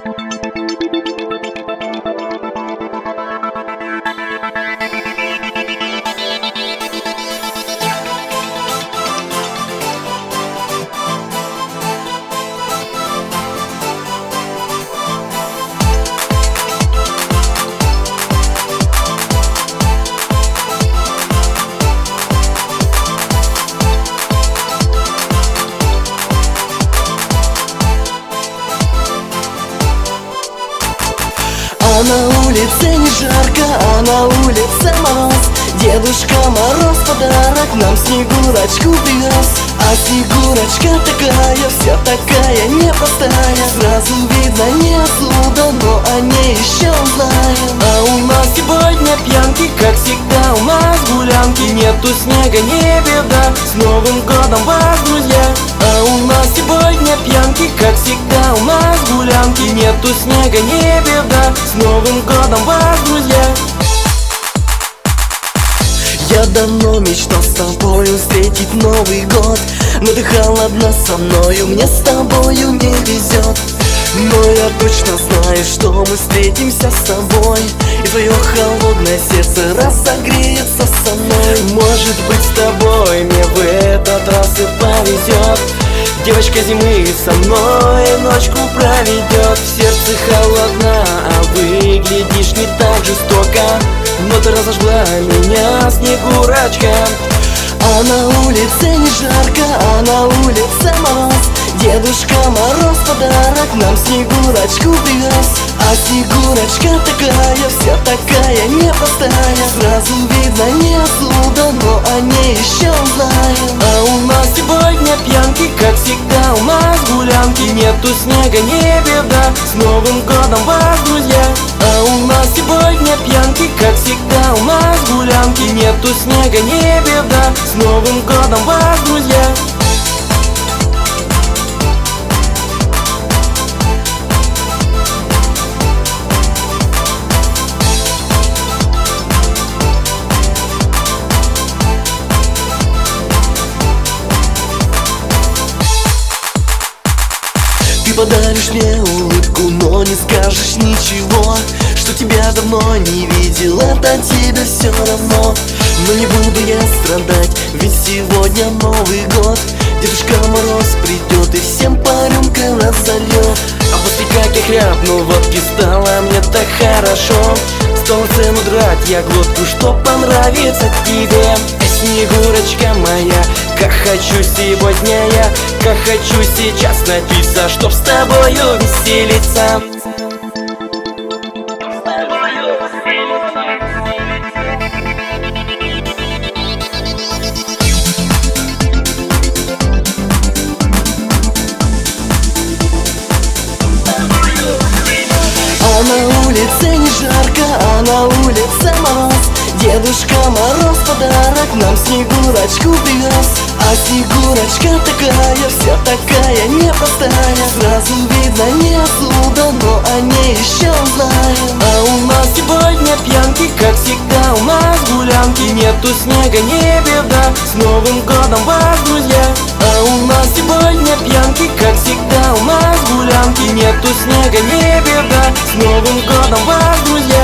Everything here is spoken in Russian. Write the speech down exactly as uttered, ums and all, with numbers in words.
А на улице не жарко, а на улице мороз. Дедушка Мороз подарок нам Снегурочку привез. А Снегурочка такая, вся такая непростая. Сразу видно не отсюда, но о ней еще узнаем. А у нас сегодня пьянки, как всегда у нас гулянки. Нету снега, не беда, с Новым годом вас, друзья. А у нас сегодня пьянки, как всегда у нас гулянки. Нету снега, не беда, с Новым годом вас, друзья. Я давно мечтал с тобою встретить Новый год, но ты холодна со мною, мне с тобою не везет. Но я точно знаю, что мы встретимся с тобой, и твое холодное сердце разогреется со мной. Может быть, с тобой мне в этот раз и повезет. Девочка зимы со мной ночку проведет. В сердце холодна, а выглядишь не так жестоко. Но ты разожгла меня, Снегурочка. А на улице не жарко, а на улице мороз. Дедушка Мороз подарок нам Снегурочку привез. А Снегурочка такая, вся такая непростая. Сразу видно не отсюда, но о ней еще узнаем. А у нас сегодня пьянки, как всегда у нас гулянки. Нету снега, не беда, с Новым годом вас, друзья. А у нас сегодня пьянки, как всегда у нас гулянки. Нету снега, не беда, с Новым годом вас, друзья. Ты подаришь мне улыбку, но не скажешь ничего, что тебя давно не видел, это тебе все равно. Но не буду я страдать, ведь сегодня Новый год. Дедушка Мороз придет и всем по рюмкам разольет. А после как я хряпнул водки, стало мне так хорошо. Стал цену драть я глотку, что понравится тебе. Снегурочка моя, как хочу сегодня я, как хочу сейчас напиться, чтоб с тобою веселиться. А на улице не жарко, а на улице мороз. Дедушка Мороз подарок нам Снегурочку привез. А Снегурочка такая, вся такая непростая. Сразу видно не отсюда, но о ней еще узнаем. А у нас сегодня пьянки, как всегда у нас гулянки. Нету снега, не беда, с Новым годом вас, друзья. А у нас сегодня пьянки, как всегда у нас гулянки. Нету снега, не беда, с Новым годом вас, друзья.